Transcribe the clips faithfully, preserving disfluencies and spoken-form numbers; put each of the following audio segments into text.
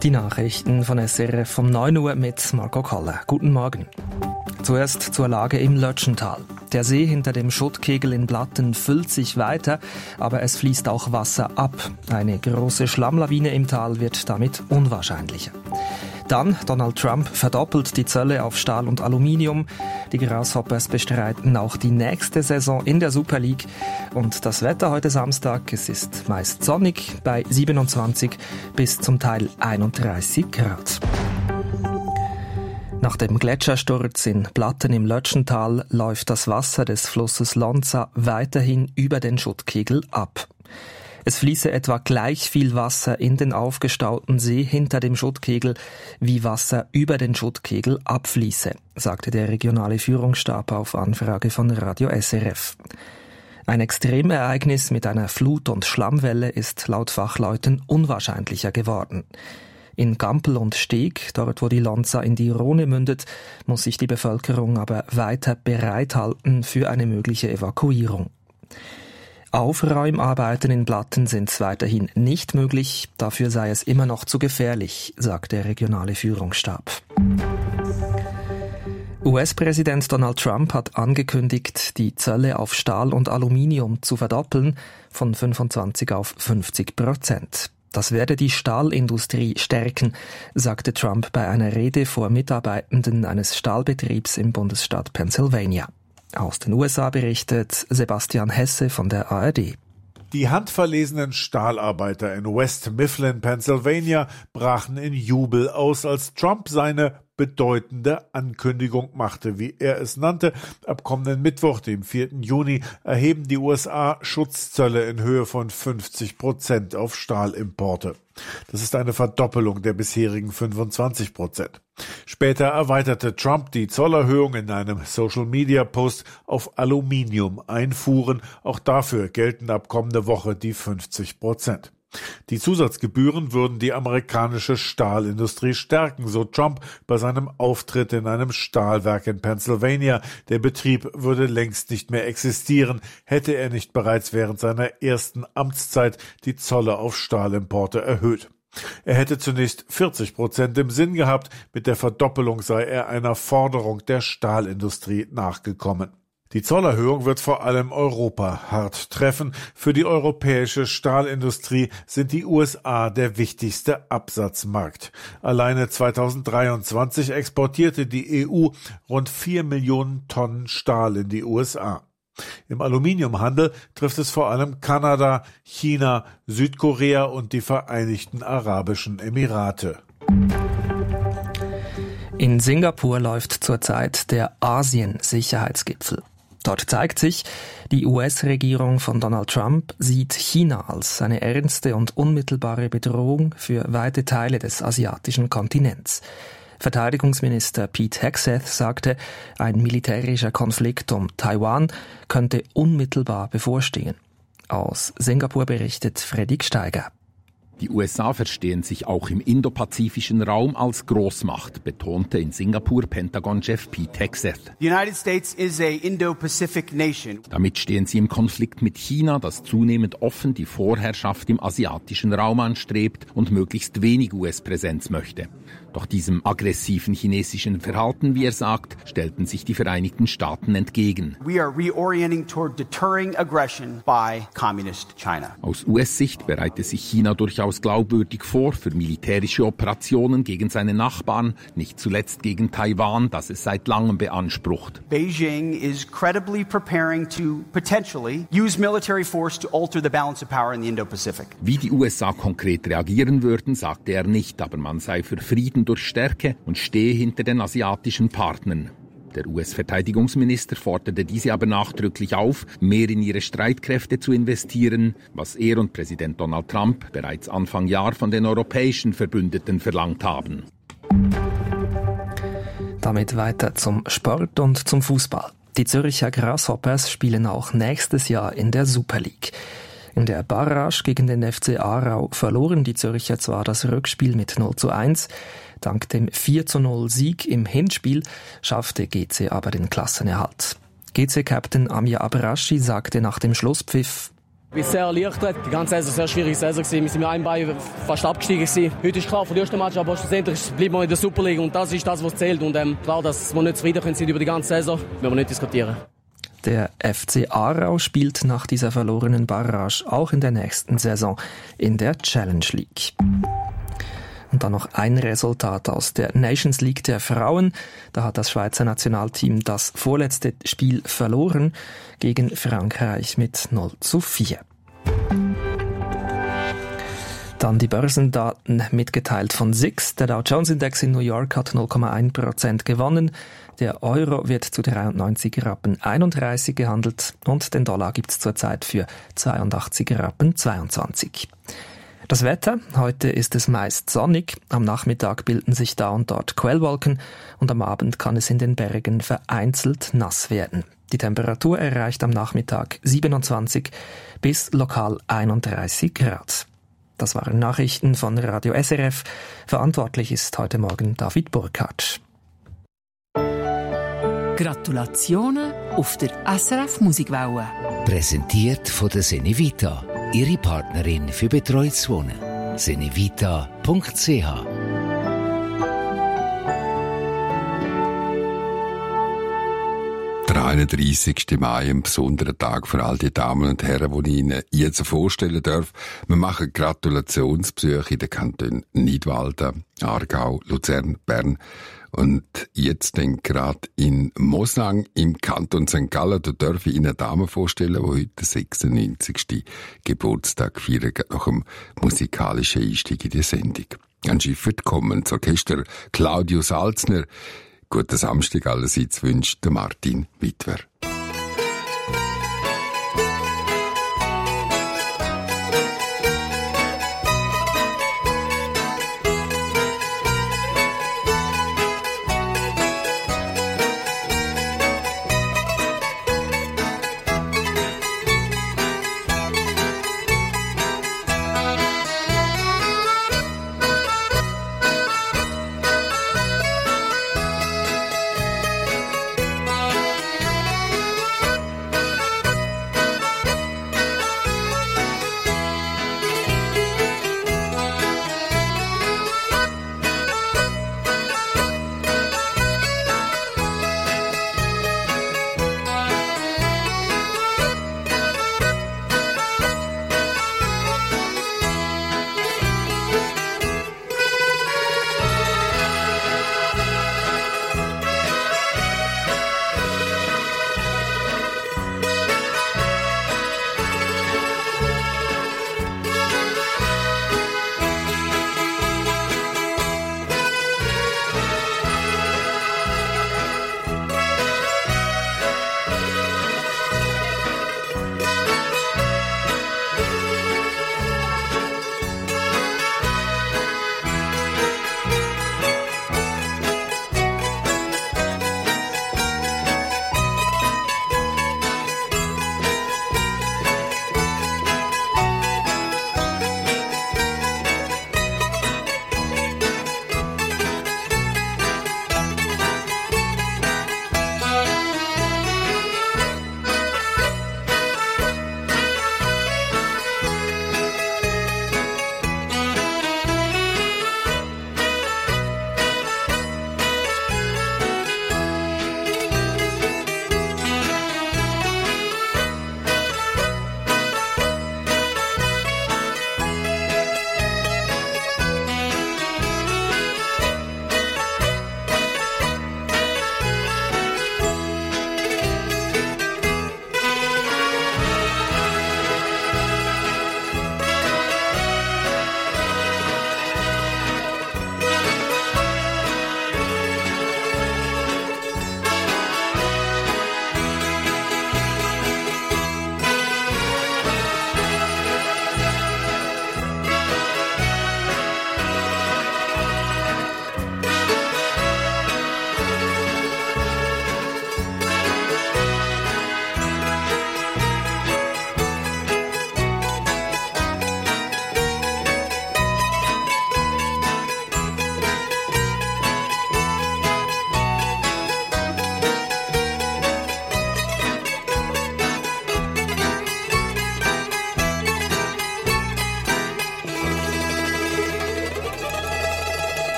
Die Nachrichten von S R F um neun Uhr mit Marco Koller. Guten Morgen. Zuerst zur Lage im Lötschental. Der See hinter dem Schuttkegel in Blatten füllt sich weiter, aber es fließt auch Wasser ab. Eine große Schlammlawine im Tal wird damit unwahrscheinlicher. Dann, Donald Trump verdoppelt die Zölle auf Stahl und Aluminium. Die Grasshoppers bestreiten auch die nächste Saison in der Super League. Und das Wetter heute Samstag, es ist meist sonnig bei siebenundzwanzig bis zum Teil einunddreißig Grad. Nach dem Gletschersturz in Blatten im Lötschental läuft das Wasser des Flusses Lonza weiterhin über den Schuttkegel ab. Es fließe etwa gleich viel Wasser in den aufgestauten See hinter dem Schuttkegel, wie Wasser über den Schuttkegel abfließe, sagte der regionale Führungsstab auf Anfrage von Radio S R F. Ein Extremereignis mit einer Flut- und Schlammwelle ist laut Fachleuten unwahrscheinlicher geworden. In Gampel und Steg, dort wo die Lonza in die Rhone mündet, muss sich die Bevölkerung aber weiter bereithalten für eine mögliche Evakuierung. Aufräumarbeiten in Blatten sind weiterhin nicht möglich, dafür sei es immer noch zu gefährlich, sagt der regionale Führungsstab. U S-Präsident Donald Trump hat angekündigt, die Zölle auf Stahl und Aluminium zu verdoppeln, von fünfundzwanzig auf fünfzig Prozent. Das werde die Stahlindustrie stärken, sagte Trump bei einer Rede vor Mitarbeitenden eines Stahlbetriebs im Bundesstaat Pennsylvania. Aus den U S A berichtet Sebastian Hesse von der A R D. Die handverlesenen Stahlarbeiter in West Mifflin, Pennsylvania, brachen in Jubel aus, als Trump seine bedeutende Ankündigung machte, wie er es nannte. Ab kommenden Mittwoch, dem vierten Juni, erheben die U S A Schutzzölle in Höhe von fünfzig Prozent auf Stahlimporte. Das ist eine Verdoppelung der bisherigen fünfundzwanzig Prozent. Später erweiterte Trump die Zollerhöhung in einem Social-Media-Post auf Aluminium-Einfuhren. Auch dafür gelten ab kommende Woche die fünfzig Prozent. Die Zusatzgebühren würden die amerikanische Stahlindustrie stärken, so Trump bei seinem Auftritt in einem Stahlwerk in Pennsylvania. Der Betrieb würde längst nicht mehr existieren, hätte er nicht bereits während seiner ersten Amtszeit die Zölle auf Stahlimporte erhöht. Er hätte zunächst vierzig Prozent im Sinn gehabt, mit der Verdoppelung sei er einer Forderung der Stahlindustrie nachgekommen. Die Zollerhöhung wird vor allem Europa hart treffen. Für die europäische Stahlindustrie sind die U S A der wichtigste Absatzmarkt. Alleine zweitausenddreiundzwanzig exportierte die E U rund vier Millionen Tonnen Stahl in die U S A. Im Aluminiumhandel trifft es vor allem Kanada, China, Südkorea und die Vereinigten Arabischen Emirate. In Singapur läuft zurzeit der Asien-Sicherheitsgipfel. Dort zeigt sich, die U S-Regierung von Donald Trump sieht China als eine ernste und unmittelbare Bedrohung für weite Teile des asiatischen Kontinents. Verteidigungsminister Pete Hegseth sagte, ein militärischer Konflikt um Taiwan könnte unmittelbar bevorstehen. Aus Singapur berichtet Freddy Steiger. Die U S A verstehen sich auch im indopazifischen Raum als Großmacht, betonte in Singapur Pentagon-Chef Pete Hegseth. The United States is a Indo-Pacific nation. Damit stehen sie im Konflikt mit China, das zunehmend offen die Vorherrschaft im asiatischen Raum anstrebt und möglichst wenig U S-Präsenz möchte. Doch diesem aggressiven chinesischen Verhalten, wie er sagt, stellten sich die Vereinigten Staaten entgegen. We are reorienting toward deterring aggression by communist China. Aus U S-Sicht bereite sich China durchaus glaubwürdig vor für militärische Operationen gegen seine Nachbarn, nicht zuletzt gegen Taiwan, das es seit langem beansprucht. Beijing is credibly preparing to potentially use military force to alter the balance of power in the Indo-Pacific. Wie die U S A konkret reagieren würden, sagte er nicht, aber man sei für Frieden durch Stärke und stehe hinter den asiatischen Partnern. Der U S-Verteidigungsminister forderte diese aber nachdrücklich auf, mehr in ihre Streitkräfte zu investieren, was er und Präsident Donald Trump bereits Anfang Jahr von den europäischen Verbündeten verlangt haben. Damit weiter zum Sport und zum Fußball. Die Zürcher Grasshoppers spielen auch nächstes Jahr in der Super League. In der Barrage gegen den F C Aarau verloren die Zürcher zwar das Rückspiel mit null zu eins, dank dem vier zu null Sieg im Hinspiel schaffte G C aber den Klassenerhalt. G C-Captain Amir Abraschi sagte nach dem Schlusspfiff: Ich bin sehr erleichtert. Die ganze Saison war eine sehr schwierige Saison. Wir sind mit einem Bein fast abgestiegen. Heute ist klar, für den ersten Match, aber schlussendlich bleiben wir in der Super League. Und das ist das, was zählt. Und ähm, klar, dass wir nicht zufrieden sind über die ganze Saison, müssen wir nicht diskutieren. Der F C Aarau spielt nach dieser verlorenen Barrage auch in der nächsten Saison in der Challenge League. Und dann noch ein Resultat aus der Nations League der Frauen. Da hat das Schweizer Nationalteam das vorletzte Spiel verloren gegen Frankreich mit null zu vier. Dann die Börsendaten mitgeteilt von S I X. Der Dow Jones Index in New York hat null Komma eins Prozent gewonnen. Der Euro wird zu dreiundneunzig Rappen einunddreißig gehandelt und den Dollar gibt's zurzeit für zweiundachtzig Rappen zweiundzwanzig. Das Wetter, heute ist es meist sonnig, am Nachmittag bilden sich da und dort Quellwolken und am Abend kann es in den Bergen vereinzelt nass werden. Die Temperatur erreicht am Nachmittag siebenundzwanzig bis lokal einunddreißig Grad. Das waren Nachrichten von Radio S R F. Verantwortlich ist heute Morgen David Burkhardt. Gratulationen auf der S R F Musikwelle. Präsentiert von der Senevita, Ihre Partnerin für betreutes Wohnen. senevita punkt c h Der einunddreissigste Mai, ein besonderer Tag für all die Damen und Herren, die ich Ihnen jetzt vorstellen darf. Wir machen Gratulationsbesuche in den Kantonen Nidwalden, Aargau, Luzern, Bern. Und jetzt dann gerade in Moslang im Kanton Sankt Gallen, da darf ich Ihnen eine Dame vorstellen, die heute den sechsundneunzigsten Geburtstag feiert, nach dem musikalischen Einstieg in die Sendung. Ganz schiffert kommen das Orchester Claudio Salzner. Guten Samstag allerseits wünscht der Martin Witwer.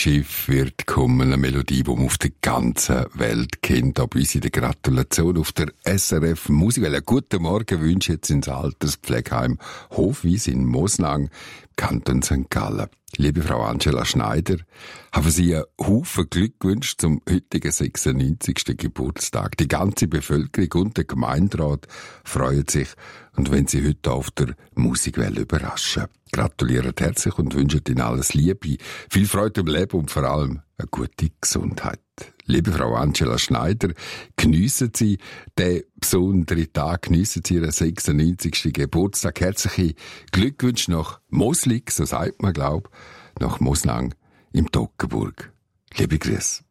Schiff wird kommen, eine Melodie, die man auf der ganzen Welt kennt. Aber uns in der Gratulation auf der S R F Musik. Einen guten Morgen wünsche ich jetzt ins Alterspflegeheim Hofwies in Moslang, Kanton Sankt Gallen. Liebe Frau Angela Schneider, haben Sie einen Haufen Glück gewünscht zum heutigen sechsundneunzigsten Geburtstag. Die ganze Bevölkerung und der Gemeinderat freuen sich und wenn Sie heute auf der Musikwelle überraschen. Gratulieren herzlich und wünschen Ihnen alles Liebe, viel Freude im Leben und vor allem eine gute Gesundheit. Liebe Frau Angela Schneider, geniessen Sie den besonderen Tag, geniessen Sie Ihren sechsundneunzigsten Geburtstag. Herzliche Glückwünsche nach Moslig, so sagt man, glaub, nach Moslang im Toggenburg. Liebe Grüße.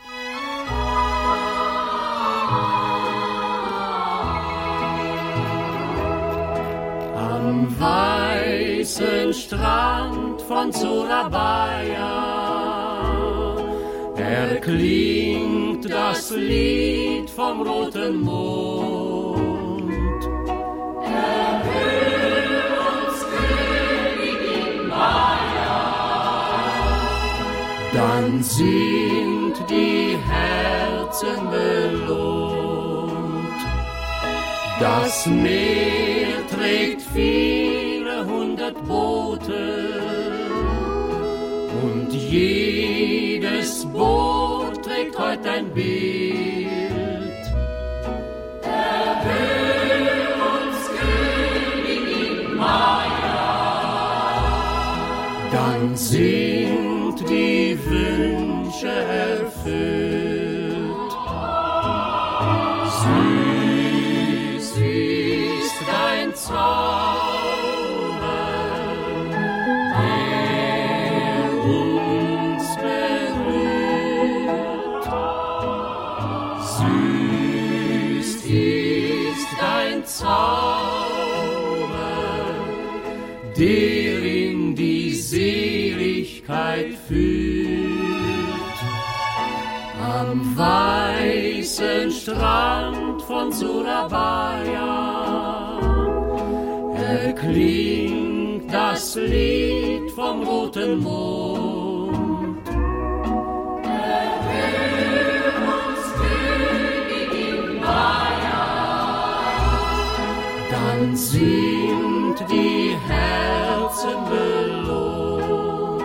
Am weißen Strand von Surabaya erklingt das Lied vom roten Mond. Erhöht uns Königin Maya, dann sind die Herzen belohnt. Das Meer trägt viele hundert Boote und jedes Boot trägt heute ein Bild. Erhöhe uns, Königin Maya, dann sind die Wünsche erfüllt. Süß ist dein Zauber, Zauber, der in die Seligkeit führt. Am weißen Strand von Surabaya erklingt das Lied vom roten Mond. Erhöhe uns, Königin Maya, dann sind die Herzen belohnt.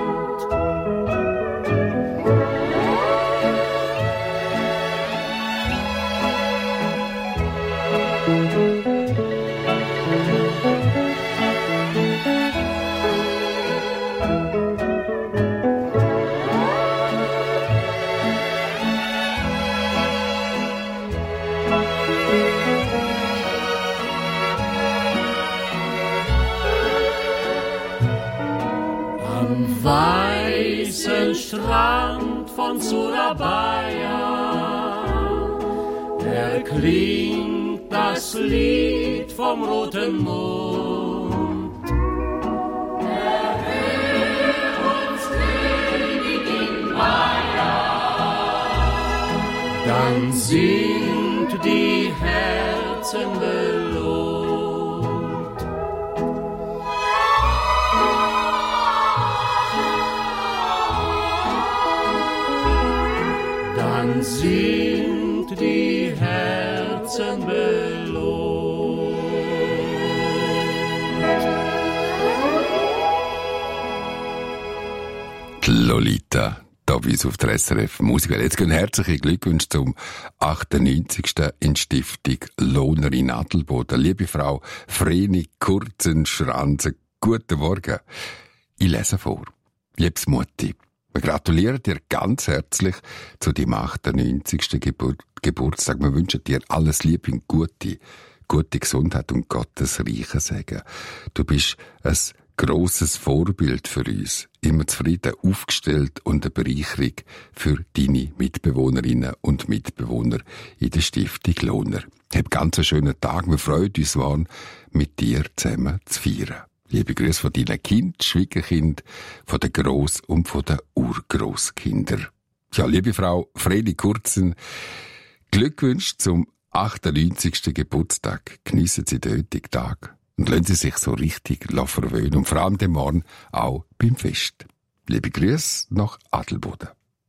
Weißen Strand von Surabaya erklingt das Lied vom roten Mond. Erhöhe uns, Königin Maya, dann sind die Herzen belohnt. Dann sind die Herzen belohnt. Lolita, da bei uns auf der S R F Musik. Jetzt gehen herzliche Glückwünsche zum achtundneunzigsten in Stiftung Lohner in Adelboden. Liebe Frau Vreni Kurzenschranze, guten Morgen. Ich lese vor. Liebes Mutti, wir gratulieren dir ganz herzlich zu deinem achtundneunzigsten Gebur- Geburtstag. Wir wünschen dir alles Liebe und gute, gute Gesundheit und Gottes reichen Segen. Du bist ein grosses Vorbild für uns. Immer zufrieden, aufgestellt und eine Bereicherung für deine Mitbewohnerinnen und Mitbewohner in der Stiftung Lohner. Hab ganz einen schönen Tag. Wir freuen uns, waren mit dir zusammen zu feiern. Liebe Grüße von deinen Kind, Schwiegerkind, von den Gross- und von den Urgrosskindern. Ja, liebe Frau Vreni Kurzen, Glückwünsche zum achtundneunzigsten Geburtstag. Geniessen Sie den heutigen Tag und lassen Sie sich so richtig verwöhnen und vor allem den Morgen auch beim Fest. Liebe Grüße nach Adelboden.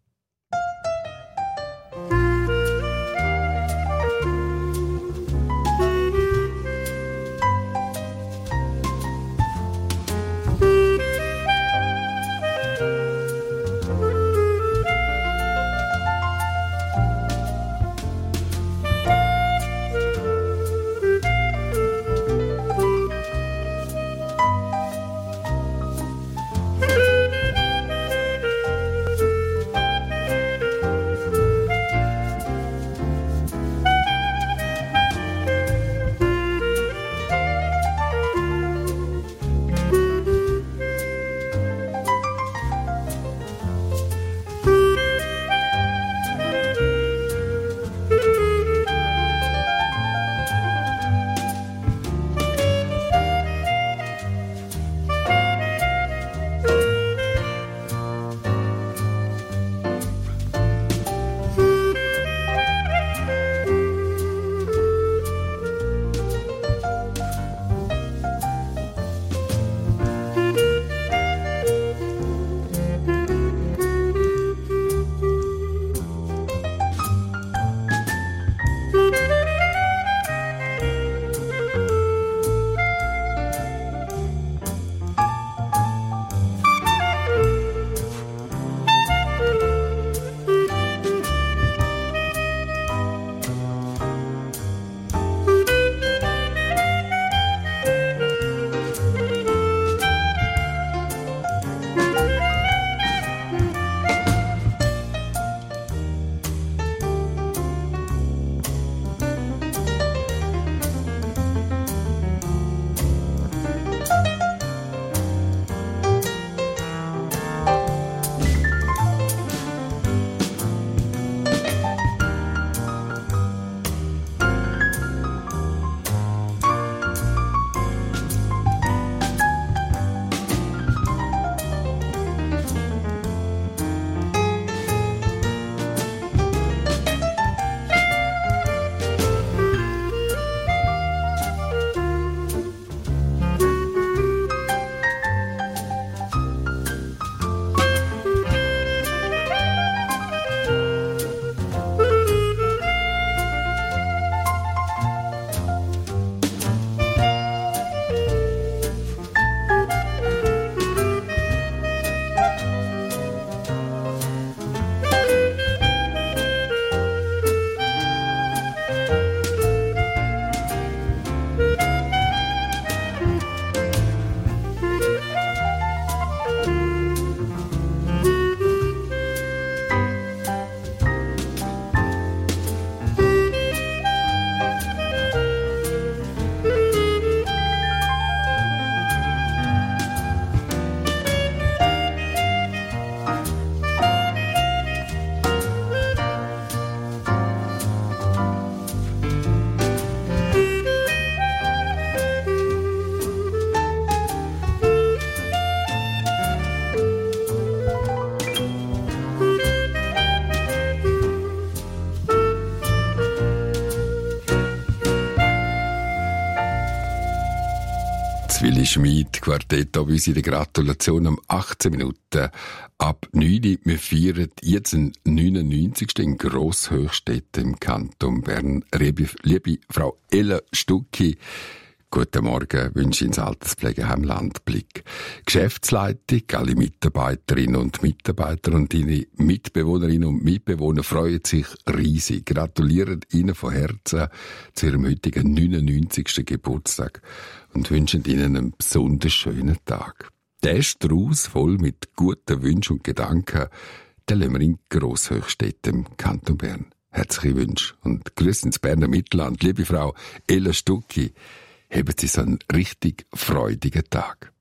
Willi Schmid, Quartett, bei uns in der Gratulation um achtzehn Minuten ab neun. Wir feiern jetzt den neunundneunzigsten in Grosshöchstetten im Kanton Bern. Liebe, liebe Frau Ella Stucki, guten Morgen, wünsche ins Alterspflegeheim Landblick. Geschäftsleitung, alle Mitarbeiterinnen und Mitarbeiter und Ihre Mitbewohnerinnen und Mitbewohner freuen sich riesig. Gratulieren Ihnen von Herzen zu Ihrem heutigen neunundneunzigsten Geburtstag und wünschen Ihnen einen besonders schönen Tag. Der Strauß voll mit guten Wünschen und Gedanken, den lassen wir in Grosshöchstetten im Kanton Bern. Herzliche Wünsche und Grüße ins Berner Mittelland. Liebe Frau Ella Stucki, haben Sie so einen richtig freudigen Tag.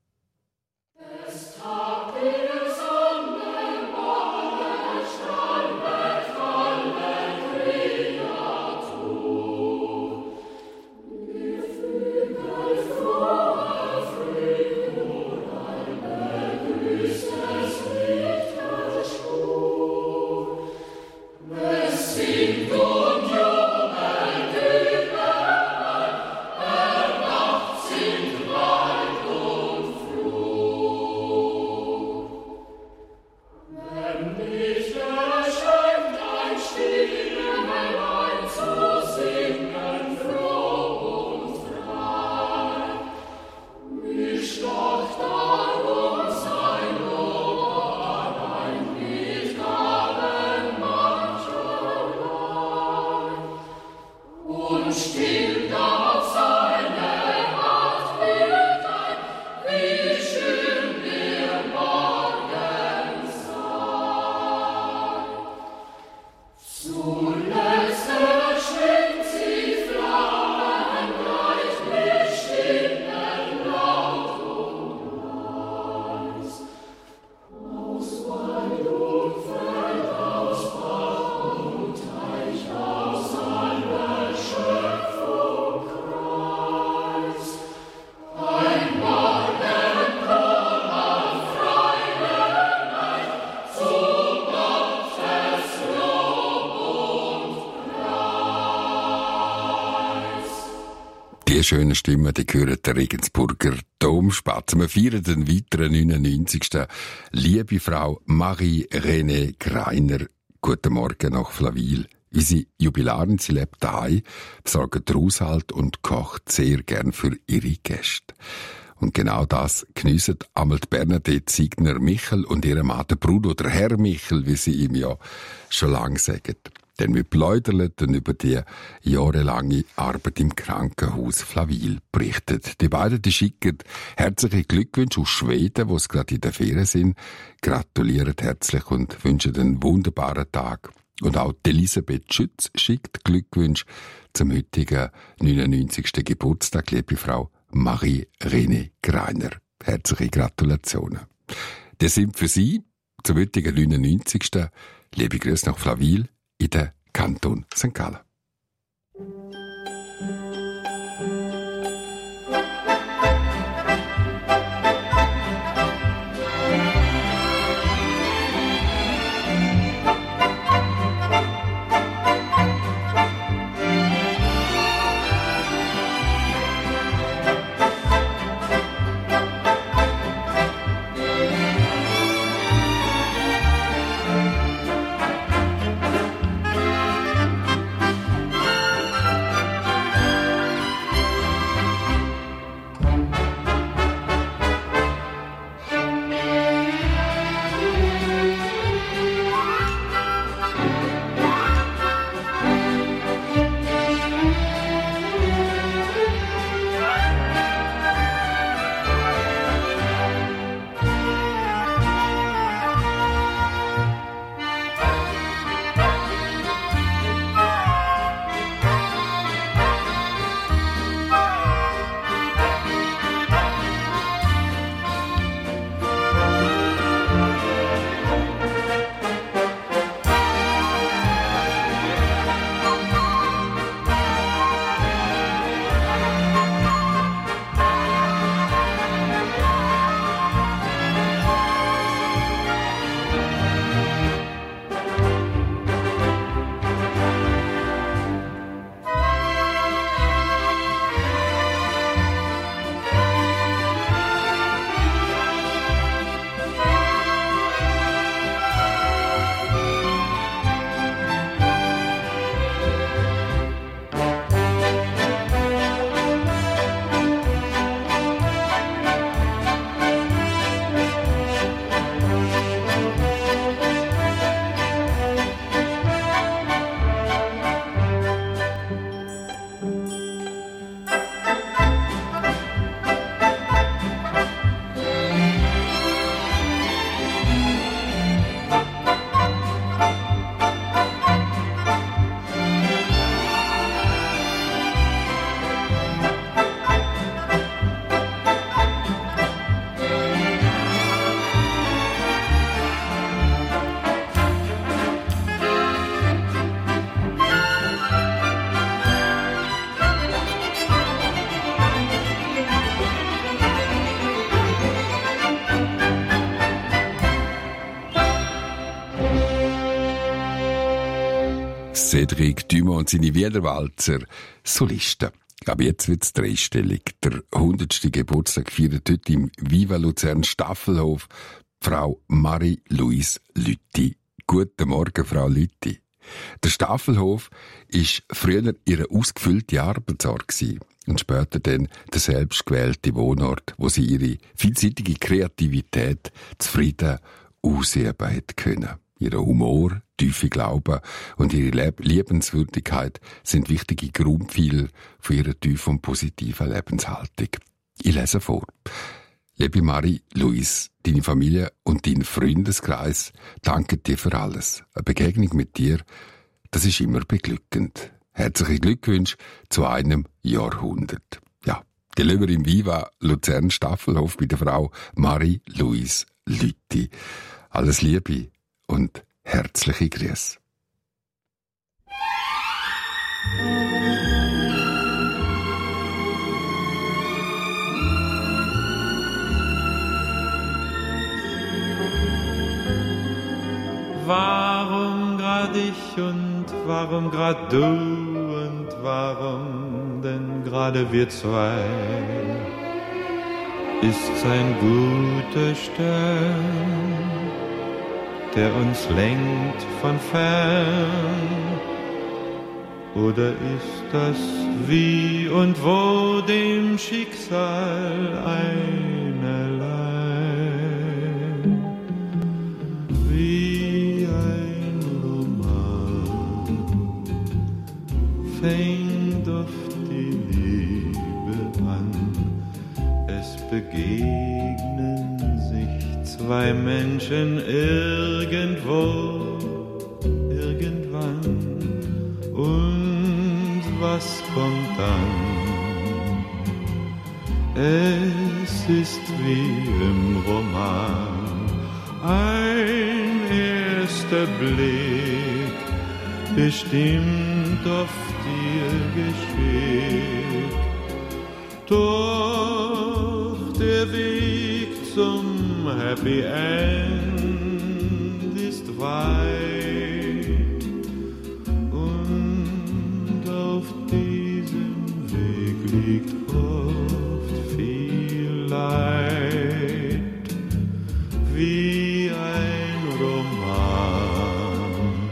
Sind weit und Die schönen Stimmen, die hören der Regensburger Domspatz. Wir feiern den weiteren neunundneunzigsten Liebe Frau Marie-Renée Greiner. Guten Morgen nach Flawil. Unsere Jubilarin, sie lebt daheim, besorgt den Haushalt und kocht sehr gern für ihre Gäste. Und genau das geniessen einmal die Bernadette Siegner-Michel und ihre Mann, der Bruder oder Herr Michel, wie sie ihm ja schon lange sagen. Denn wir plaudern über die jahrelange Arbeit im Krankenhaus Flawil berichtet. Die beiden die schicken herzliche Glückwünsche aus Schweden, wo sie gerade in der Ferien sind, gratulieren herzlich und wünschen einen wunderbaren Tag. Und auch Elisabeth Schütz schickt Glückwünsche zum heutigen neunundneunzigsten Geburtstag, liebe Frau Marie-Renée Greiner. Herzliche Gratulationen. Das sind für Sie zum heutigen neunundneunzigsten Liebe Grüße nach Flawil in der Kanton Sankt Gallen. Cédric Dumont und seine Wiederwalzer Solisten. Aber jetzt wird's dreistellig. Der hundertste Geburtstag feiert heute im Viva Luzern Staffelhof Frau Marie-Louise Lüthi. Guten Morgen, Frau Lüthi. Der Staffelhof ist früher ihre ausgefüllte Arbeitsort gewesen und später dann der selbstgewählte Wohnort, wo sie ihre vielseitige Kreativität zufrieden ausüben hat können. Ihr Humor, tiefe Glaube und ihre Leb- Liebenswürdigkeit sind wichtige Grundpfeiler für ihre tiefe und positive Lebenshaltung. Ich lese vor. Liebe Marie-Louise, deine Familie und dein Freundeskreis danken dir für alles. Eine Begegnung mit dir, das ist immer beglückend. Herzliche Glückwünsche zu einem Jahrhundert. Ja, die Löwer im Viva Luzern Staffelhof bei der Frau Marie-Louise Lüthi. Alles Liebe und herzliche Grüße. Warum grad ich und warum grad du und warum denn gerade wir zwei, ist's ein guter Stern, der uns lenkt von fern? Oder ist das wie und wo dem Schicksal einerlei? Wie ein Roman fängt oft die Liebe an. Es begegnen sich zwei Menschen irgendwo, irgendwann. Und was kommt dann? Es ist wie im Roman, ein erster Blick bestimmt oft ihr Geschick. Doch der Weg zum Happy End ist weit. Liegt oft viel Leid, wie ein Roman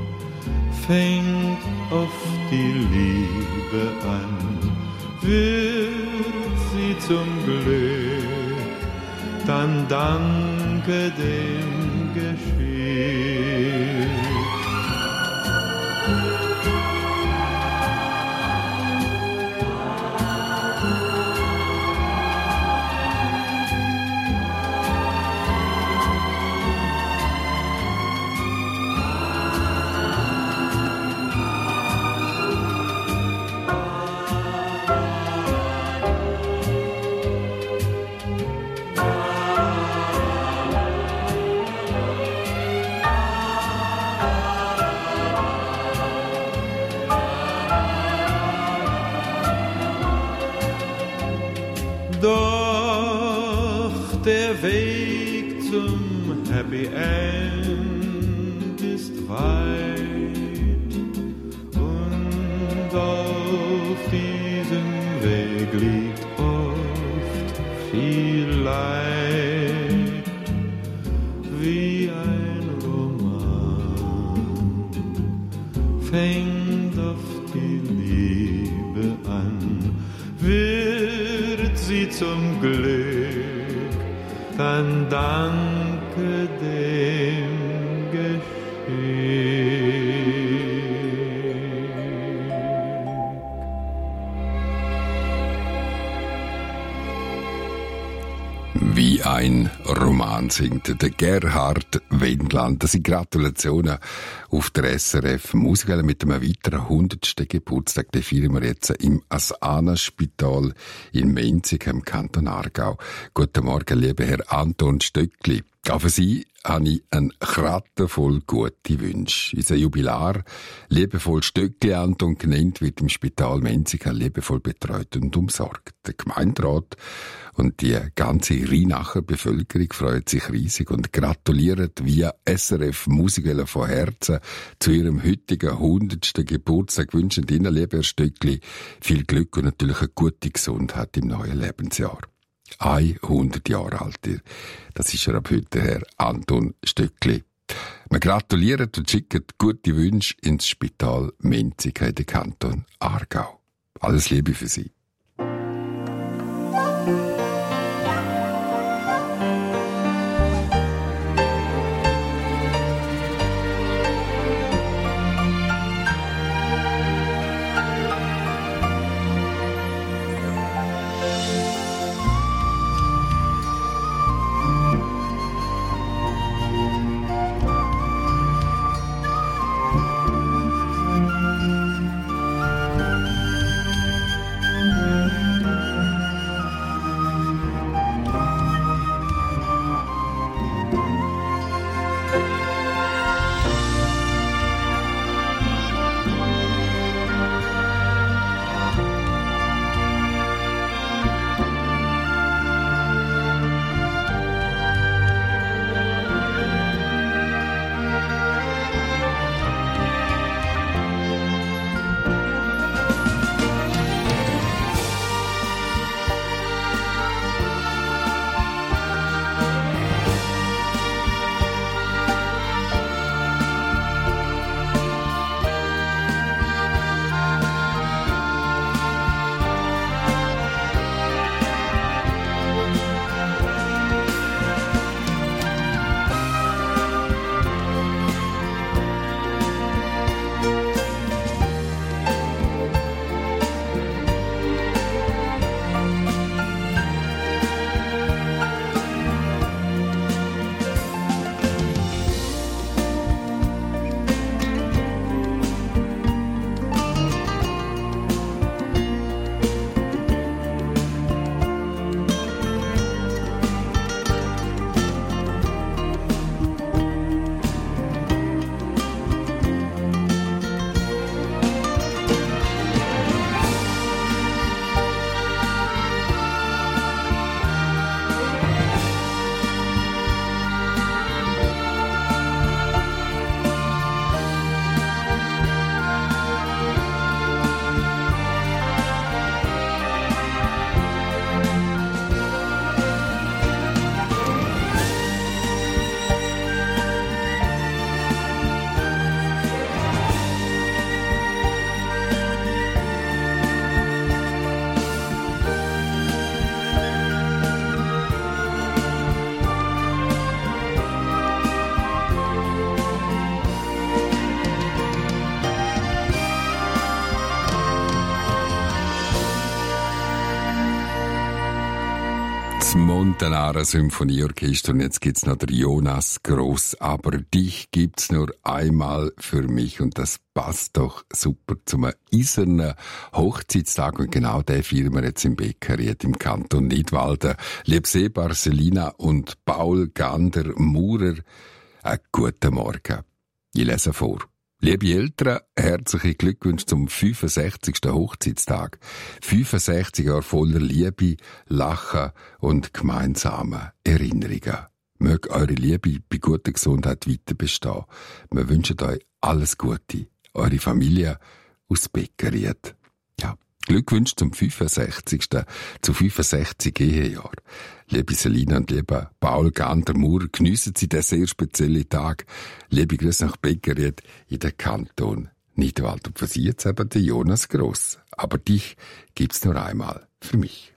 fängt oft die Liebe an, wird sie zum Glück, dann danke dem Geschick. Doch der Weg zum Happy End ist weit und auf diesem Weg liegt oft viel Leid, wie ein Roman fängt oft die Liebe an, wird sie zum Glück, dann danke dem Geschick. Wie ein Roman singt der Gerhard Wendland. Das sind Gratulationen auf der S R F Musikwelle mit einem weiteren hundertsten Geburtstag. Den feiern wir jetzt im Asana-Spital in Menzig im Kanton Aargau. Guten Morgen, lieber Herr Anton Stöckli. Auch für Sie habe ich einen Kratten voll gute Wünsche. Unser Jubilar, liebevoll Stöckli Anton genannt, wird im Spital Menzig liebevoll betreut und umsorgt. Der Gemeinderat und die ganze Rheinacher Bevölkerung freut sich riesig und gratuliert via S R F Musikwelle von Herzen zu ihrem heutigen hundertsten Geburtstag. Wünschen Ihnen, lieber Herr Stöckli, viel Glück und natürlich eine gute Gesundheit im neuen Lebensjahr. hundert Jahre alt. Das ist er ab heute, Herr Anton Stöckli. Wir gratulieren und schicken gute Wünsche ins Spital Menzig in den Kanton Aargau. Alles Liebe für Sie. das Montanara Symphonieorchester und jetzt gibt's noch der Jonas Gross. Aber dich gibt's nur einmal für mich und das passt doch super zum eisernen Hochzeitstag und genau den feiern wir jetzt im Beckeriet im Kanton Nidwalden. Liebes Ehepaar Selina und Paul Gander-Maurer, einen guten Morgen. Ich lese vor. Liebe Eltern, herzliche Glückwünsche zum fünfundsechzigsten Hochzeitstag. fünfundsechzig Jahre voller Liebe, Lachen und gemeinsamen Erinnerungen. Möge eure Liebe bei guter Gesundheit weiter bestehen. Wir wünschen euch alles Gute. Eure Familie aus Beckeriet. Ja, Glückwünsche zum fünfundsechzigsten zu fünfundsechzig Ehejahren. Liebe Selina und lieber Paul Gander-Maurer, geniessen Sie den sehr speziellen Tag. Liebe Grüße nach Beckeriet in den Kanton Nidwald. Und für Sie jetzt eben der Jonas Gross. Aber dich gibt's nur einmal für mich.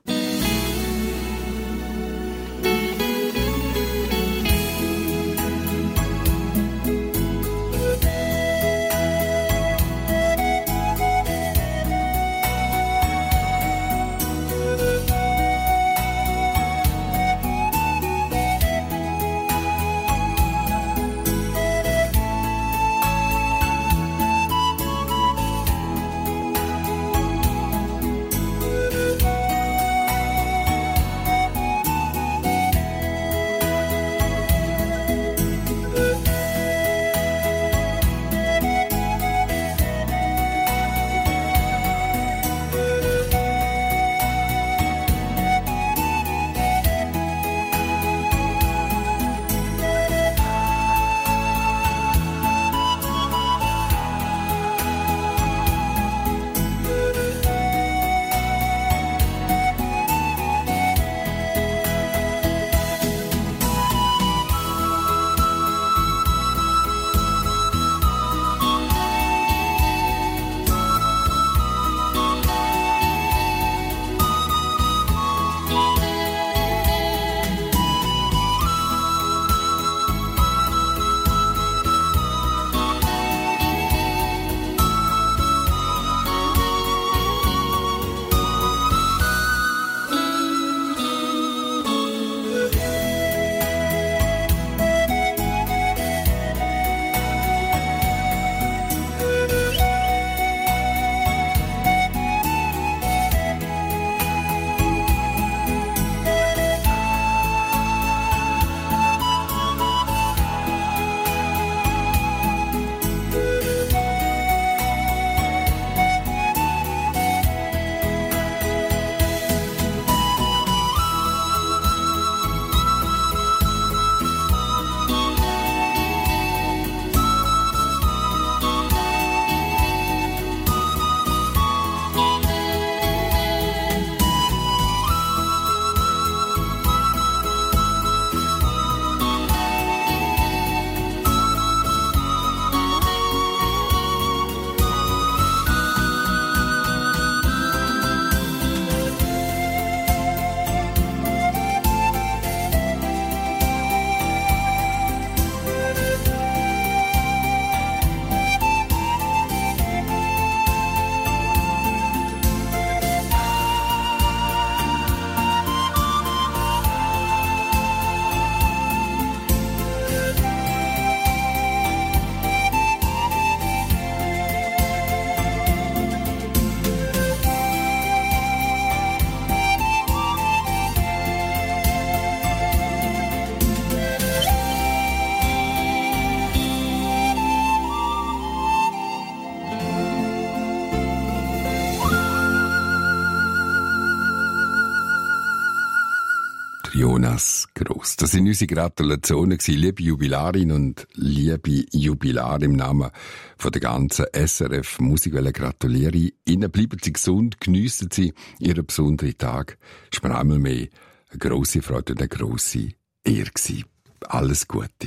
Jonas Gross. Das sind unsere Gratulationen gewesen, liebe Jubilarin und liebe Jubilar im Namen von der ganzen S R F Musikwelle gratuliere ich Ihnen. Bleiben Sie gesund, geniessen Sie Ihren besonderen Tag. Es war einmal mehr eine grosse Freude und eine grosse Ehre gewesen. Alles Gute.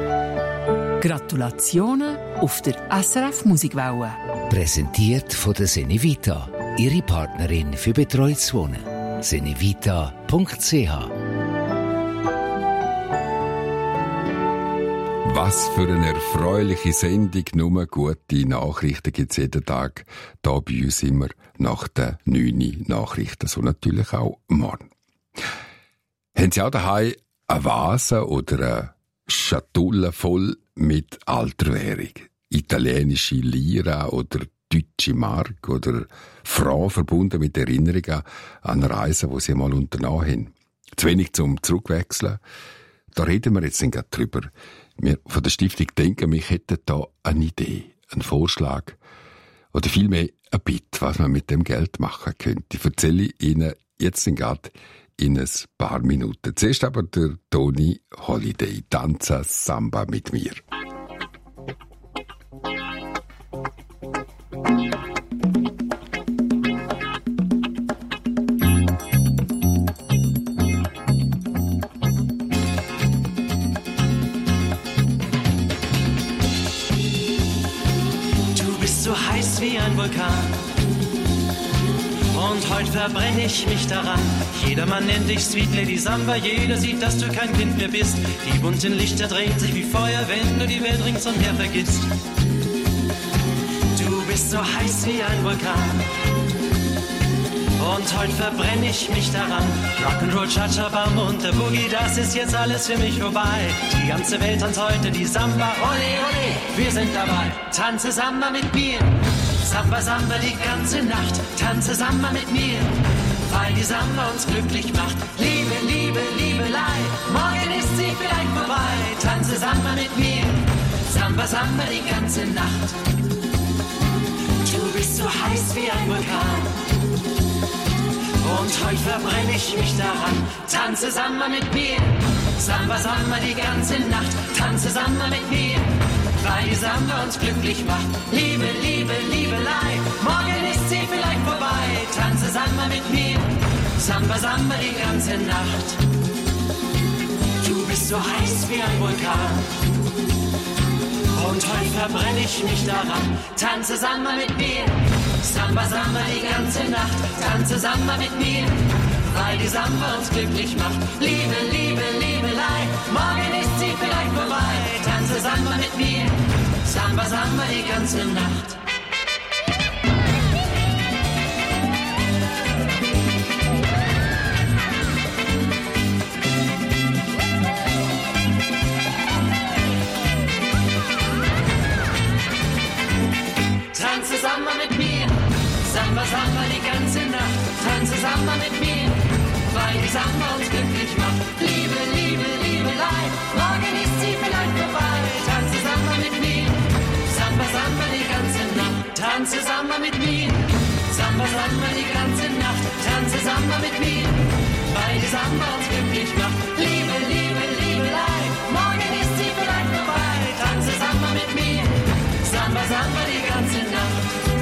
Gratulationen auf der S R F Musikwelle. Präsentiert von der Senevita, Ihre Partnerin für betreutes Wohnen. senevita punkt c h. Was für eine erfreuliche Sendung, nur gute Nachrichten gibt es jeden Tag. Da bei uns immer nach den neun Nachrichten, so natürlich auch morgen. Haben Sie auch daheim eine Vase oder eine Schatulle voll mit alter Währung? Italienische Lira oder deutsche Mark oder Franc verbunden mit Erinnerungen an Reisen, die Sie mal unternommen haben. Zu wenig zum Zurückwechseln. Da reden wir jetzt gerade drüber. Wir von der Stiftung denken, wir hätten da eine Idee, einen Vorschlag oder vielmehr ein Bitte, was man mit dem Geld machen könnte. Ich erzähle Ihnen jetzt gerade in ein paar Minuten. Zuerst aber der Tony Holiday, Tanza Samba mit mir. Wie ein Vulkan. Und heute verbrenne ich mich daran. Jedermann nennt dich Sweet Lady Samba. Jeder sieht, dass du kein Kind mehr bist. Die bunten Lichter drehen sich wie Feuer, wenn du die Welt ringsumher vergisst. Du bist so heiß wie ein Vulkan. Und heute verbrenne ich mich daran. Rock'n'Roll, Cha-Cha-Bam und der Boogie, das ist jetzt alles für mich vorbei. Die ganze Welt tanzt heute die Samba. Ole, ole, wir sind dabei. Tanze Samba mit mir. Samba, Samba die ganze Nacht. Tanze Samba mit mir. Weil die Samba uns glücklich macht. Liebe, Liebe, Liebelei. Morgen ist sie vielleicht vorbei. Tanze Samba mit mir. Samba, Samba die ganze Nacht. Du bist so heiß wie ein Vulkan. Und heute verbrenne ich mich daran. Tanze Samba mit mir. Samba, Samba die ganze Nacht. Tanze Samba mit mir. Weil die Samba uns glücklich macht. Liebe, Liebe, Liebelei. Morgen ist sie vielleicht vorbei. Tanze Samba mit mir. Samba, Samba die ganze Nacht. Du bist so heiß wie ein Vulkan. Und heute verbrenne ich mich daran. Tanze Samba mit mir. Samba, Samba die ganze Nacht. Tanze Samba mit mir. Weil die Samba uns glücklich macht. Liebe, Liebe, Liebelei. Morgen ist sie vielleicht vorbei. Tanze Samba mit mir. Samba, Samba die ganze Nacht. Tanze Samba mit mir. Samba, Samba die ganze Nacht. Tanze Samba mit mir. Weil die Samba uns glücklich macht. Liebe, Liebe, Liebelei. Morgen ist sie vielleicht vorbei. Tanze Samba mit mir. Samba, Samba die ganze Nacht. Tanze Samba mit mir. Samba, Samba die ganze Nacht. Tanze Samba mit mir. Weil die Samba uns glücklich macht. Liebe, Liebe, Liebelei. Morgen ist sie vielleicht vorbei. Tanze Samba mit mir. Samba, Samba die ganze Nacht.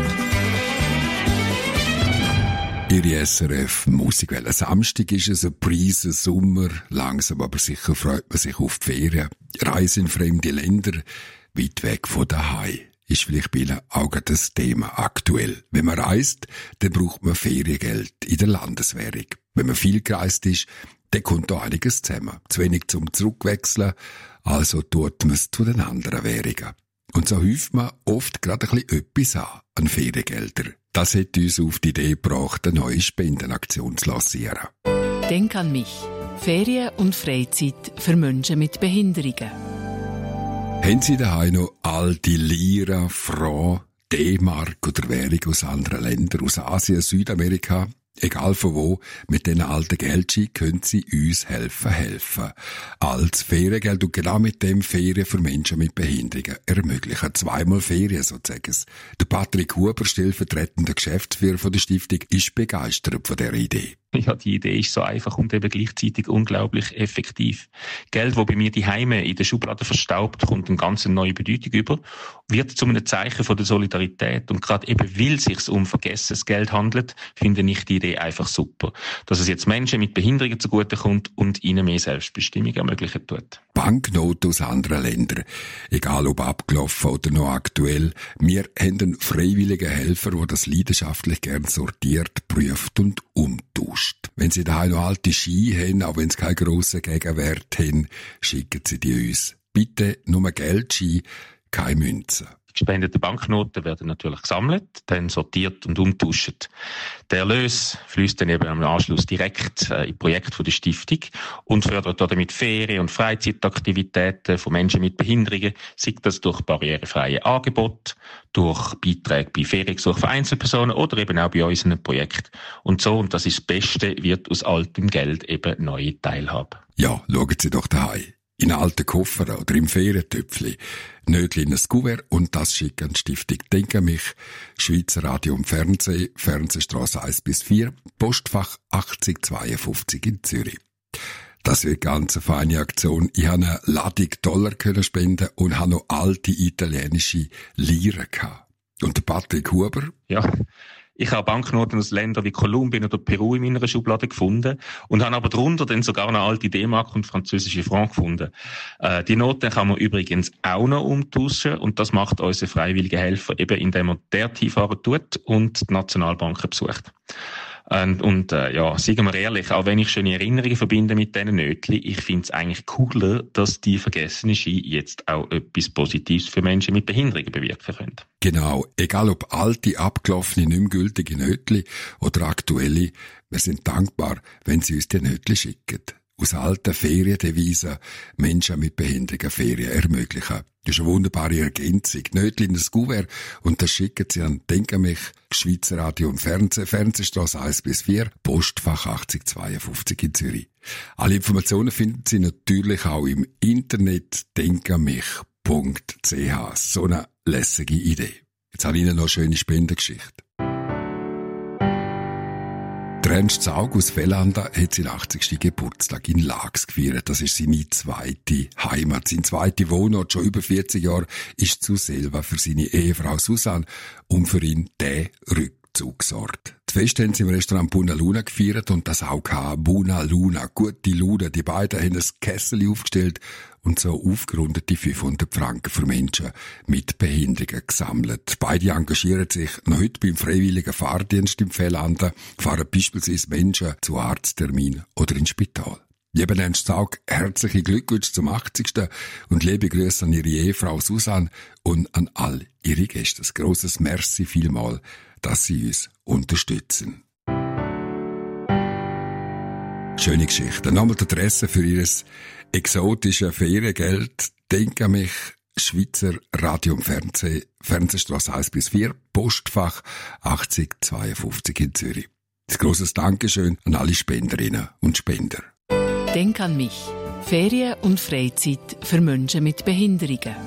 Ihre S R F Musikwelle. Samstag ist es ein Preise Sommer. Langsam aber sicher freut man sich auf die Ferien. Reise in fremde Länder, weit weg von daheim. Ist vielleicht bei Ihnen auch das Thema aktuell. Wenn man reist, dann braucht man Feriengeld in der Landeswährung. Wenn man viel gereist ist, dann kommt da einiges zusammen. Zu wenig zum Zurückwechseln, also tut man es zu den anderen Währungen. Und so häuft man oft gerade ein bisschen etwas an, an Feriengelder. Das hat uns auf die Idee gebracht, eine neue Spendenaktion zu lancieren. Denk an mich. Ferien und Freizeit für Menschen mit Behinderungen. Haben Sie daheim noch all die Lira, Franc, D-Mark oder Währung aus anderen Ländern, aus Asien, Südamerika? Egal von wo, mit diesen alten Geldscheinen können Sie uns helfen, helfen. Als Feriengeld und genau mit dem Ferien für Menschen mit Behinderungen ermöglichen. Zweimal Ferien, so sagen es. Der Patrick Huber, stellvertretender Geschäftsführer von der Stiftung, ist begeistert von dieser Idee. Ja, die Idee ist so einfach und eben gleichzeitig unglaublich effektiv. Geld, das bei mir die Heime in der Schublade verstaubt, kommt eine ganz neue Bedeutung über, wird zu einem Zeichen von der Solidarität. Und gerade eben, weil es sich um vergessenes Geld handelt, finde ich die Idee einfach super. Dass es jetzt Menschen mit Behinderungen zugutekommt und ihnen mehr Selbstbestimmung ermöglichen tut. Banknoten aus anderen Ländern, egal ob abgelaufen oder noch aktuell, wir haben einen freiwilligen Helfer, der das leidenschaftlich gern sortiert, prüft und umtauscht. Wenn Sie daheim noch alte Ski haben, auch wenn Sie keinen grossen Gegenwert haben, schicken Sie die uns. Bitte nur Geldschein, keine Münzen. gespendeten Banknoten werden natürlich gesammelt, dann sortiert und umtauscht. Der Erlös fließt dann eben im Anschluss direkt äh, in Projekte der Stiftung und fördert damit Ferien- und Freizeitaktivitäten von Menschen mit Behinderungen, sei das durch barrierefreie Angebote, durch Beiträge bei Feriengesuchen von Einzelpersonen oder eben auch bei unseren Projekten. Und so, und das ist das Beste, wird aus altem Geld eben neue Teilhabe. Ja, schauen Sie doch daheim. In alten Koffer oder im Ferientöpfli. Nötli in ein Kuvert und das schickt an die Stiftung Denk an mich, Schweizer Radio und Fernsehen, Fernsehstrasse eins bis vier, Postfach achtzig zweiundfünfzig in Zürich. Das wird ganz eine feine Aktion. Ich habe eine Ladung Dollar können spenden und habe noch alte italienische Lire gehabt. Und der Patrick Huber? Ja. Ich habe Banknoten aus Ländern wie Kolumbien oder Peru in meiner Schublade gefunden und habe aber darunter dann sogar eine alte D-Mark und französische Franc gefunden. Äh, die Noten kann man übrigens auch noch umtauschen und das macht unser freiwillige Helfer eben, indem er der T-Fahrer tut und die Nationalbanken besucht. Und, und äh, ja, sagen wir ehrlich, auch wenn ich schöne Erinnerungen verbinde mit diesen Nötchen, ich finde es eigentlich cooler, dass die vergessene Ski jetzt auch etwas Positives für Menschen mit Behinderungen bewirken können. Genau, egal ob alte, abgelaufene, nicht mehr gültige Nötchen oder aktuelle, wir sind dankbar, wenn Sie uns die Nötchen schicken. Aus alten Feriendevisen Menschen mit Behinderungen Ferien ermöglichen. Das ist eine wunderbare Ergänzung. Nötchen in das Kuvert und das schicken Sie an Denk an mich, Schweizer Radio und Fernsehen, Fernsehstrasse eins bis vier, Postfach achtzig zweiundfünfzig in Zürich. Alle Informationen finden Sie natürlich auch im Internet denkanmich punkt c h. So eine lässige Idee. Jetzt habe ich Ihnen noch eine schöne Spendengeschichte. Ernst Zaug aus Fellanda hat seinen achtzigsten Geburtstag in Laax gefeiert. Das ist seine zweite Heimat. Sein zweiter Wohnort, schon über vierzig Jahre, ist zu Selva für seine Ehefrau Susanne und für ihn der Rückzug gesorgt. Das Fest haben sie im Restaurant Buna Luna gefeiert und das auch gehabt. Buna Luna, gute Luna. Die beiden haben ein Kessel aufgestellt und so aufgerundete fünfhundert Franken für Menschen mit Behinderungen gesammelt. Beide engagieren sich noch heute beim freiwilligen Fahrdienst im Fellanda, fahren beispielsweise Menschen zu Arzttermin oder ins Spital. Lieben Ernst Zaug, herzliche Glückwünsche zum achtzigsten und liebe Grüße an Ihre Ehefrau Susanne und an all Ihre Gäste. Ein grosses Merci vielmal, dass Sie uns unterstützen. Schöne Geschichte. Nochmal die Adresse für Ihr exotisches Feriengeld. Denk an mich, Schweizer Radio und Fernsehen, Fernsehstrasse eins bis vier, Postfach achtzig zweiundfünfzig in Zürich. Ein grosses Dankeschön an alle Spenderinnen und Spender. Denk an mich. Ferien und Freizeit für Menschen mit Behinderungen.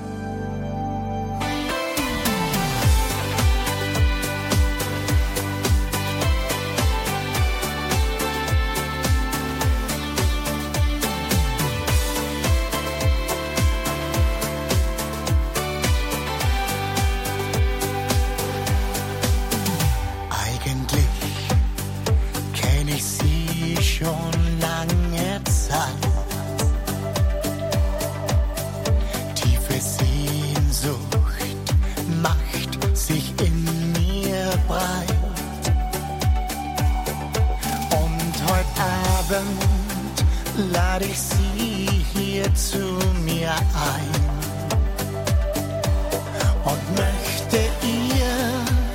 Lade ich Sie hier zu mir ein und möchte ihr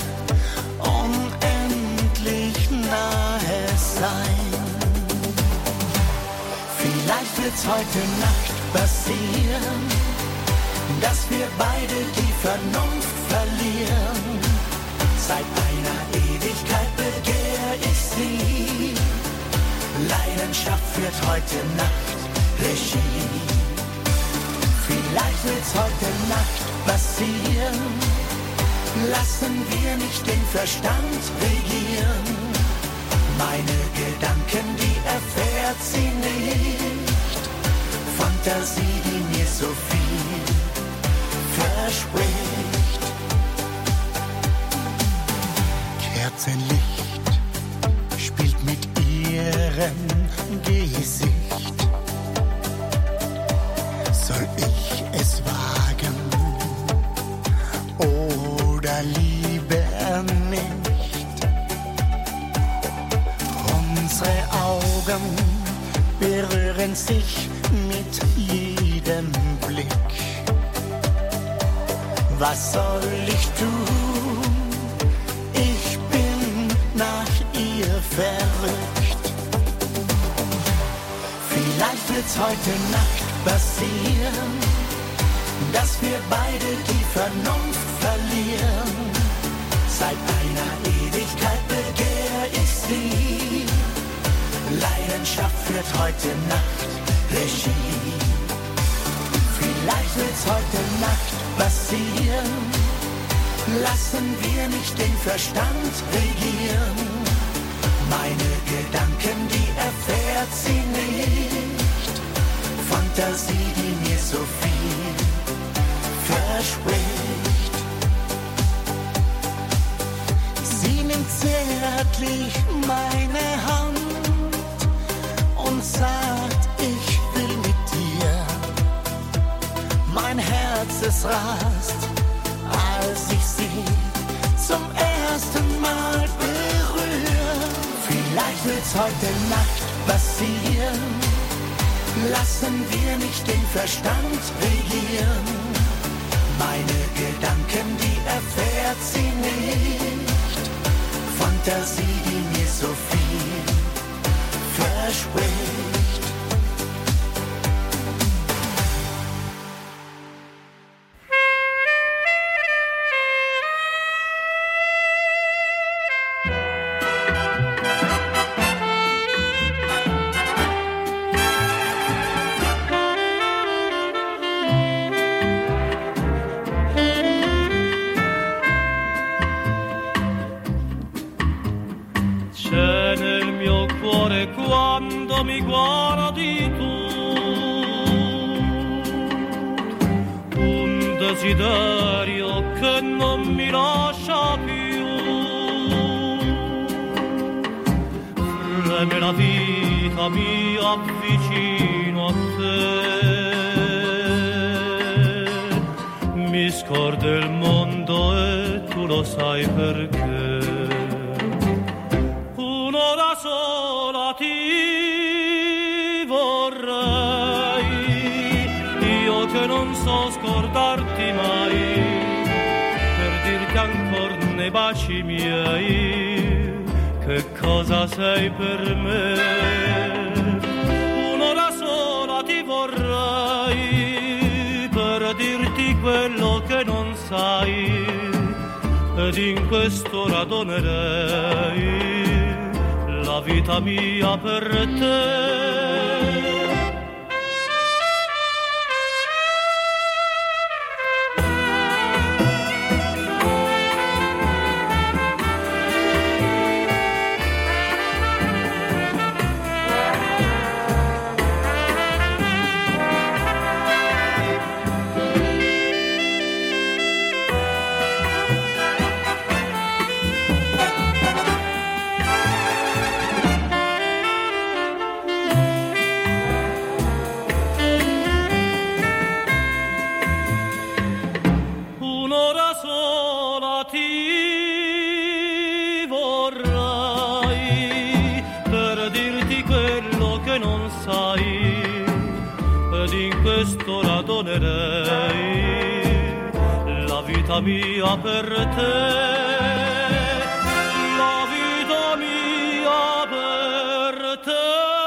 unendlich nahe sein. Vielleicht wird's heute Nacht passieren, dass wir beide die Vernunft verlieren. Seit einer Ewigkeit begehr ich Sie. Leidenschaft führt heute Nacht Regie. Vielleicht wird's heute Nacht passieren. Lassen wir nicht den Verstand regieren. Meine Gedanken, die erfährt sie nicht. Fantasie, die mir so viel verspricht. Kerzenlicht spielt mit ihrem Gesicht. Soll ich es wagen oder lieber nicht? Unsere Augen berühren sich mit jedem Blick. was soll ich tun? Ich bin nach ihr verrückt. Vielleicht wird's heute Nacht passieren, dass wir beide die Vernunft verlieren. Seit einer Ewigkeit begehr ich sie. Leidenschaft führt heute Nacht Regie. Vielleicht wird's heute Nacht passieren. Lassen wir nicht den Verstand regieren. Meine Gedanken, die erfährt sie nicht. Fantasie, die mir so viel verspricht. Sie nimmt zärtlich meine Hand und sagt, ich will mit dir. Mein Herz, es rast, als ich sie zum ersten Mal berühre. Vielleicht wird's heute Nacht passieren. Lassen wir nicht den Verstand regieren. Meine Gedanken, die erfährt sie nicht. Fantasie, die mir so viel verspricht. Quando mi guardi tu, un desiderio che non mi lascia più, freme la vita mia vicino a te, mi scordo il mondo e tu lo sai perché. Un'ora sola ti vorrei, io che non so scordarti mai, per dirti ancora nei baci miei che cosa sei per me. Un'ora sola ti vorrei, per dirti quello che non sai, ed in quest'ora donerei la vita mia per te. Quest'ora donerei la vita mia per te, la vita mia per te.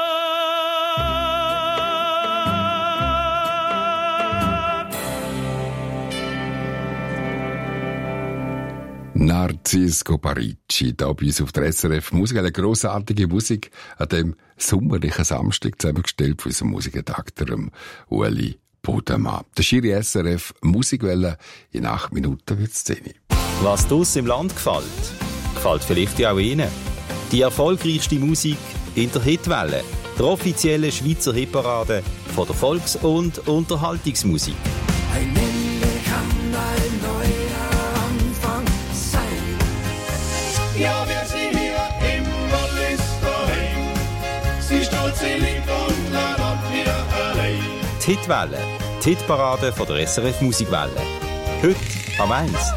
Narcisco Paricci, da bei uns auf der S R F Musik, eine grossartige Musik an dem sommerlichen Samstag zusammengestellt von unserem Musikredakteur Ueli Bodemann. Der Schiri S R F Musikwelle, in acht Minuten wird es zehn. Was draussen im Land gefällt, gefällt vielleicht auch Ihnen. Die erfolgreichste Musik in der Hitwelle, der offizielle Schweizer Hitparade von der Volks- und Unterhaltungsmusik. Ein Ende kann ein neuer Anfang sein. Ja, wir sind hier im Wallis-Daheim. Sie stolz, sie liebt und lernt wir allein. Die Hitwelle, die Hitparade von der S R F Musikwelle. Heute am eins.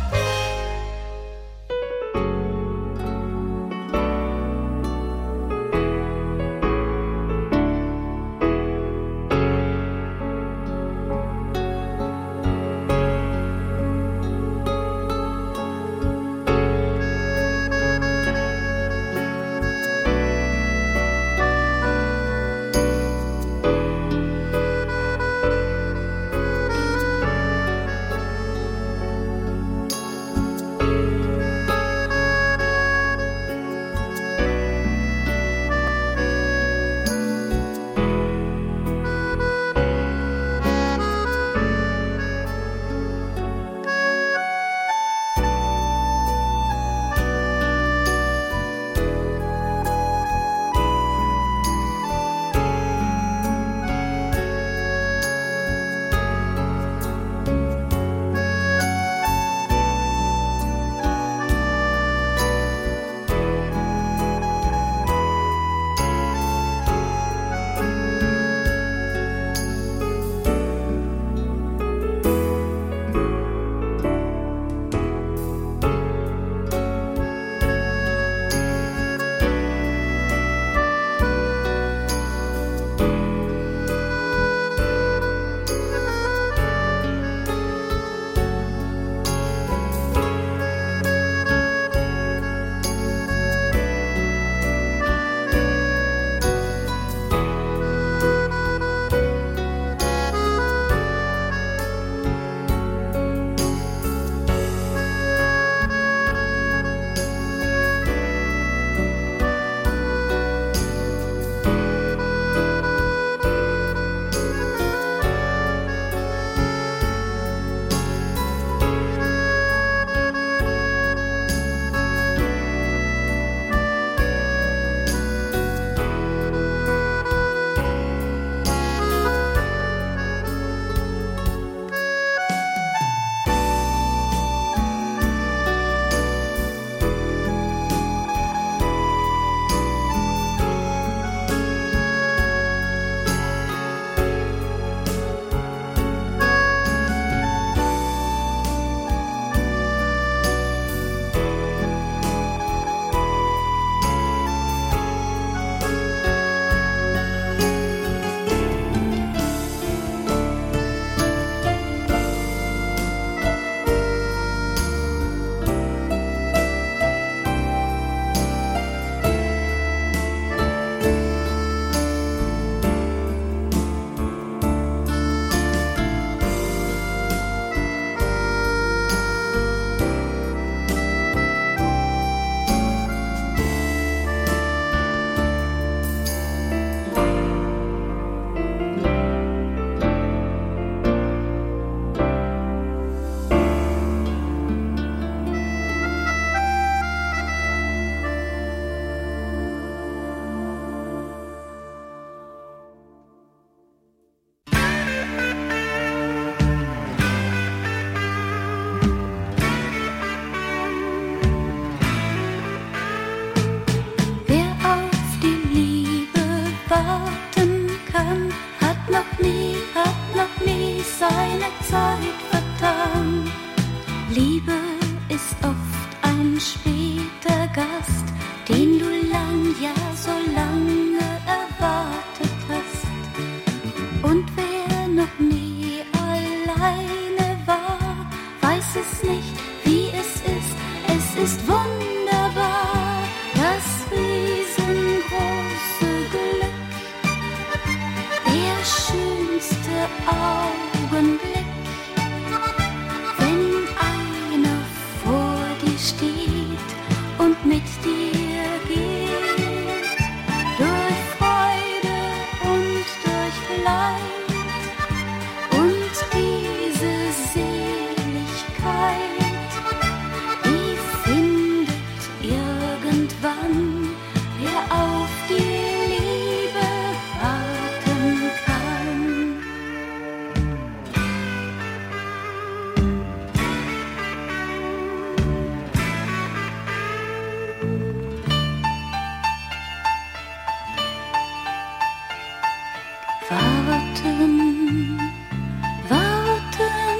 Warten, warten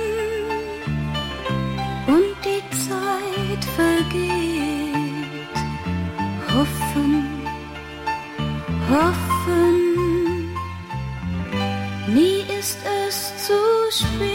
und die Zeit vergeht. Hoffen, hoffen, nie ist es zu spät.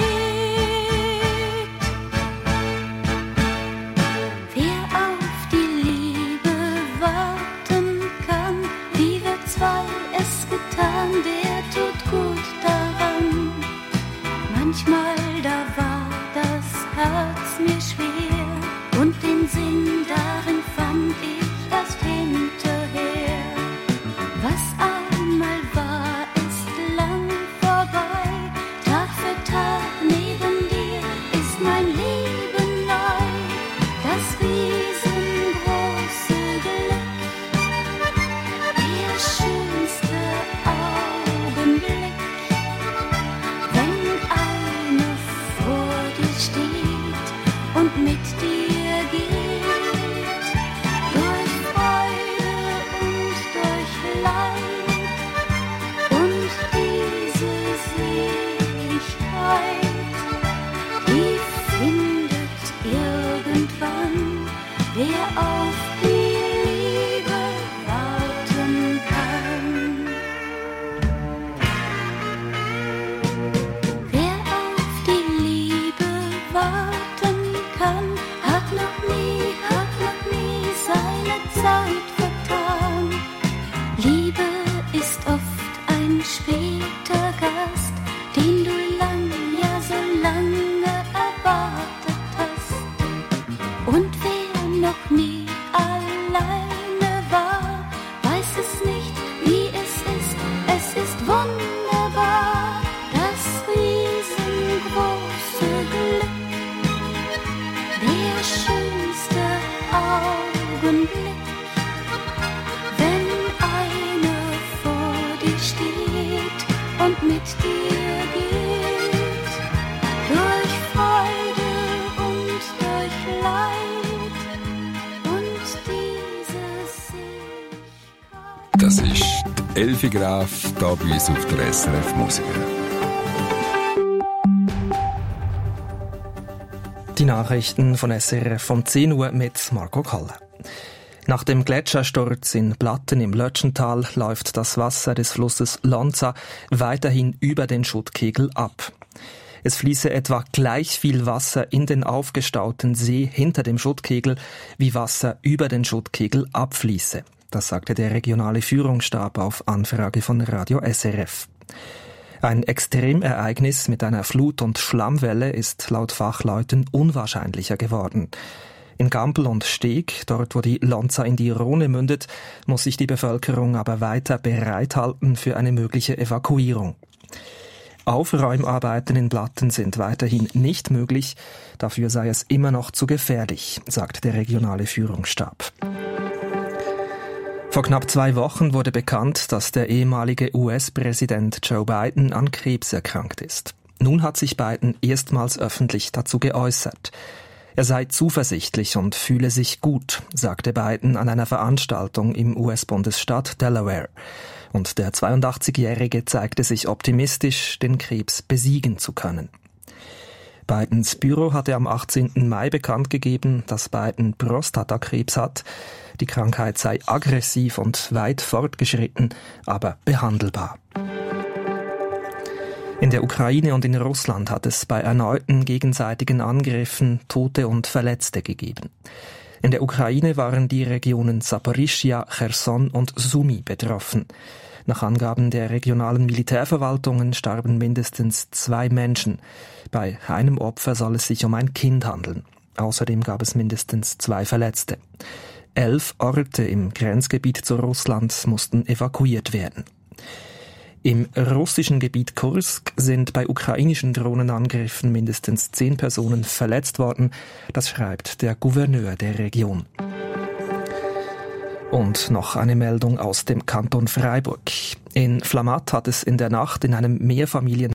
Wer auf die Liebe warten kann, wie wir zwei es getan, der tut gut daran. Manchmal da war das Herz mir schwer und den Sinn darin fand ich erst hinterher. Was einmal war, ist lang vorbei. Tag für Tag neben dir ist mein Leben neu. Das riesengroße Glück, der schönste Augenblick, wenn einer vor dir steht und mit dir geht, durch Freude und durch Leid, und diese Seligkeit, die findet irgendwann, wer auf die Liebe warten kann. Wer auf die Liebe warten kann, hat noch nie, hat noch nie seine Zeit vertan. Liebe ist oft ein später Gast, den du lang, ja so lange erwartet hast. Und wer noch nie alleine war, weiß es nicht, wie es ist. Es ist wunderbar, das riesengroße Glück, der schönste Augenblick, wenn einer vor dir steht und mit dir geht, durch Freude und durch Leid, und dieses Das ist die Elfi Graf, hier bei uns auf der S R F Musik. Die Nachrichten von S R F um zehn Uhr mit Marco Kalle. Nach dem Gletschersturz in Blatten im Lötschental läuft das Wasser des Flusses Lonza weiterhin über den Schuttkegel ab. Es fließe etwa gleich viel Wasser in den aufgestauten See hinter dem Schuttkegel, wie Wasser über den Schuttkegel abfließe. Das sagte der regionale Führungsstab auf Anfrage von Radio S R F. Ein Extremereignis mit einer Flut- und Schlammwelle ist laut Fachleuten unwahrscheinlicher geworden. In Gampel und Steg, dort wo die Lonza in die Rhone mündet, muss sich die Bevölkerung aber weiter bereithalten für eine mögliche Evakuierung. Aufräumarbeiten in Blatten sind weiterhin nicht möglich, dafür sei es immer noch zu gefährlich, sagt der regionale Führungsstab. Vor knapp zwei Wochen wurde bekannt, dass der ehemalige U S-Präsident Joe Biden an Krebs erkrankt ist. Nun hat sich Biden erstmals öffentlich dazu geäußert. Er sei zuversichtlich und fühle sich gut, sagte Biden an einer Veranstaltung im U S-Bundesstaat Delaware. Und der zweiundachtzigjährige zeigte sich optimistisch, den Krebs besiegen zu können. Bidens Büro hatte am achtzehnten Mai bekannt gegeben, dass Biden Prostatakrebs hat. Die Krankheit sei aggressiv und weit fortgeschritten, aber behandelbar. In der Ukraine und in Russland hat es bei erneuten gegenseitigen Angriffen Tote und Verletzte gegeben. In der Ukraine waren die Regionen Saporischschja, Cherson und Sumy betroffen. Nach Angaben der regionalen Militärverwaltungen starben mindestens zwei Menschen. Bei einem Opfer soll es sich um ein Kind handeln. Außerdem gab es mindestens zwei Verletzte. Elf Orte im Grenzgebiet zu Russland mussten evakuiert werden. Im russischen Gebiet Kursk sind bei ukrainischen Drohnenangriffen mindestens zehn Personen verletzt worden. Das schreibt der Gouverneur der Region. Und noch eine Meldung aus dem Kanton Freiburg. In Flamatt hat es in der Nacht in einem Mehrfamilien